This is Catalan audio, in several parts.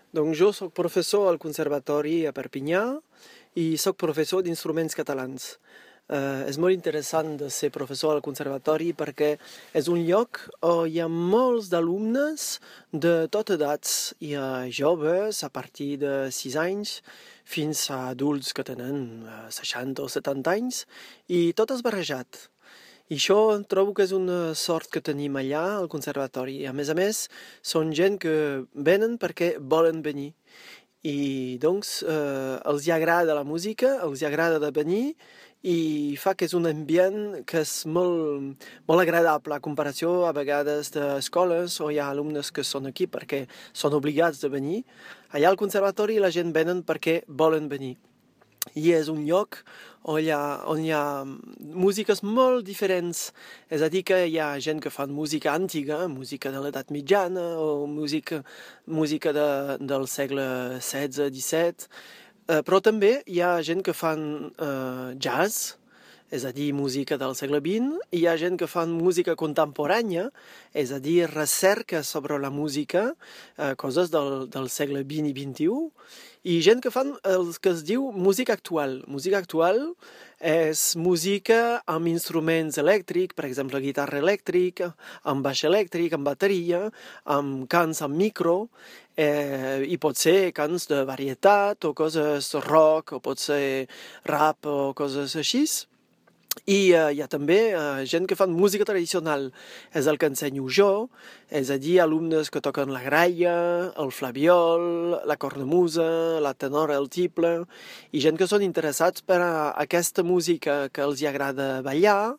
Doncs jo sóc professor al Conservatori a Perpinyà i sóc professor d'instruments catalans. És molt interessant de ser professor al Conservatori perquè és un lloc on hi ha molts d'alumnes de totes edats. Hi ha joves a partir de 6 anys fins a adults que tenen 60 o 70 anys i tot és barrejat. I això trobo que és una sort que tenim allà al conservatori. A més, són gent que venen perquè volen venir. I doncs els hi agrada la música, els hi agrada de venir i fa que és un ambient que és molt agradable a comparació a vegades d'escoles on hi ha alumnes que són aquí perquè són obligats de venir. Allà al conservatori la gent venen perquè volen venir. I és un lloc on hi ha músiques molt diferents, és a dir que hi ha gent que fa música antiga, música de l'edat mitjana o música del segle XVI-XVII, però també hi ha gent que fan jazz, és a dir, música del segle XX, i hi ha gent que fan música contemporània, és a dir, recerca sobre la música, coses del segle XX i XXI, i gent que fan el que es diu música actual. Música actual és música amb instruments elèctrics, per exemple, guitarra elèctrica, amb baix elèctric, amb bateria, amb cants amb micro, i pot ser cants de varietat o coses rock, o pot ser rap o coses així. I hi ha també gent que fan música tradicional, és el que ensenyo jo, és a dir, alumnes que toquen la graia, el flabiol, la cornamusa, la tenora, el tiple, i gent que són interessats per aquesta música que els hi agrada ballar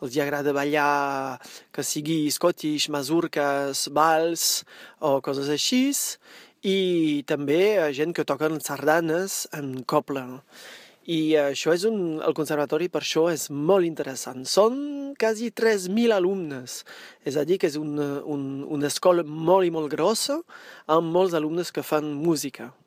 que sigui scottish, mazurques, vals o coses així, i també gent que toquen sardanes en cobla. I això el conservatori per això és molt interessant. Són quasi 3.000 alumnes, és a dir que és una escola molt i molt grossa amb molts alumnes que fan música.